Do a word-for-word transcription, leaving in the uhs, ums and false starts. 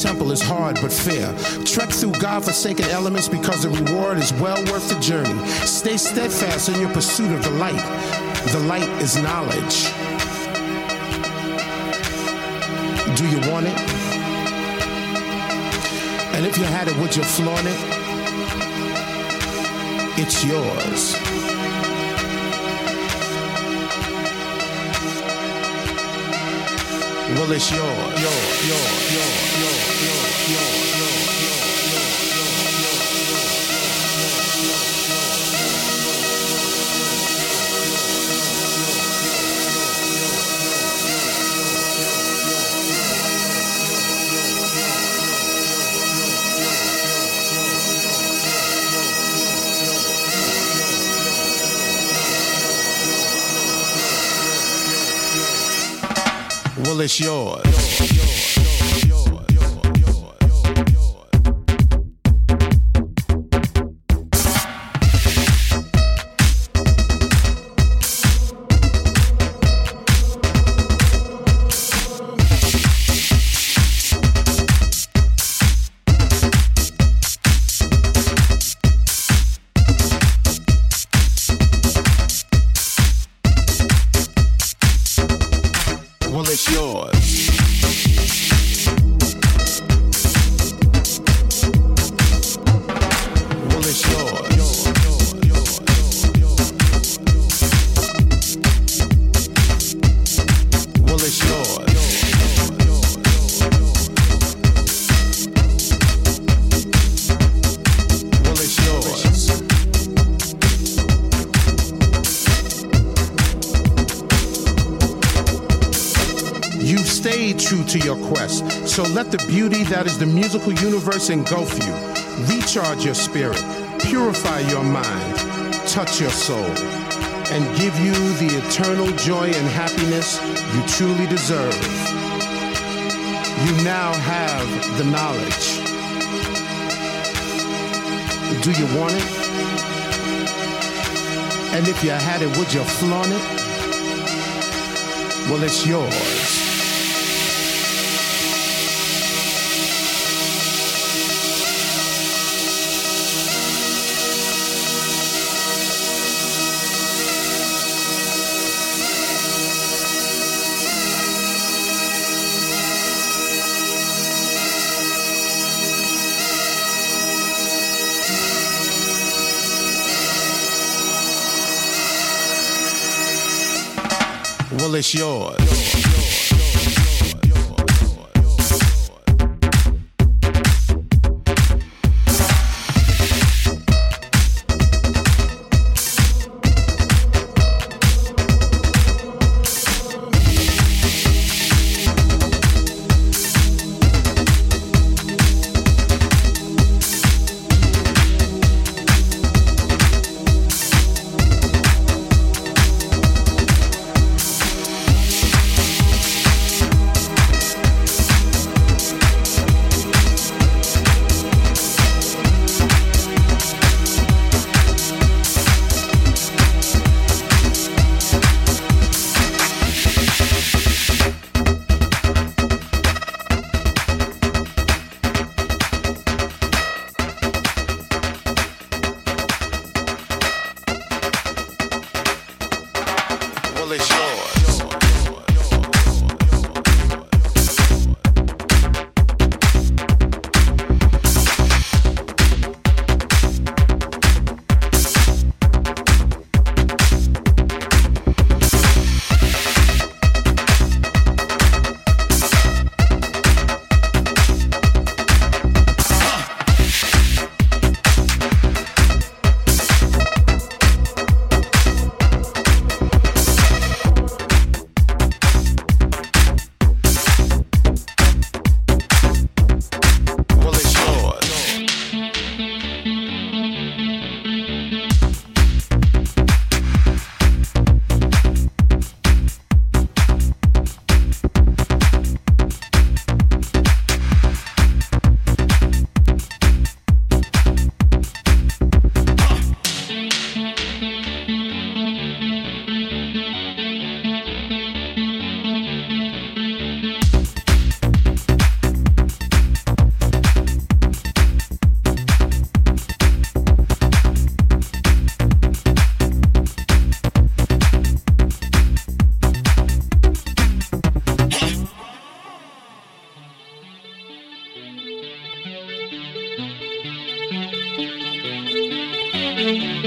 temple is hard but fair. Trek through God-forsaken elements because the reward is well worth the journey. Stay steadfast in your pursuit of the light. The light is knowledge. Do you want it? And if you had it, would you flaunt it? It's yours. Well, it's yours. Yours, yours, yours, yours, yours, yours. Well, it's yours. Well, it's yours. True to your quest. So let the beauty that is the musical universe engulf you. Recharge your spirit, purify your mind, touch your soul, and give you the eternal joy and happiness you truly deserve. You now have the knowledge. Do you want it? And if you had it, would you flaunt it? Well, it's yours. Well, it's yours. Thank you.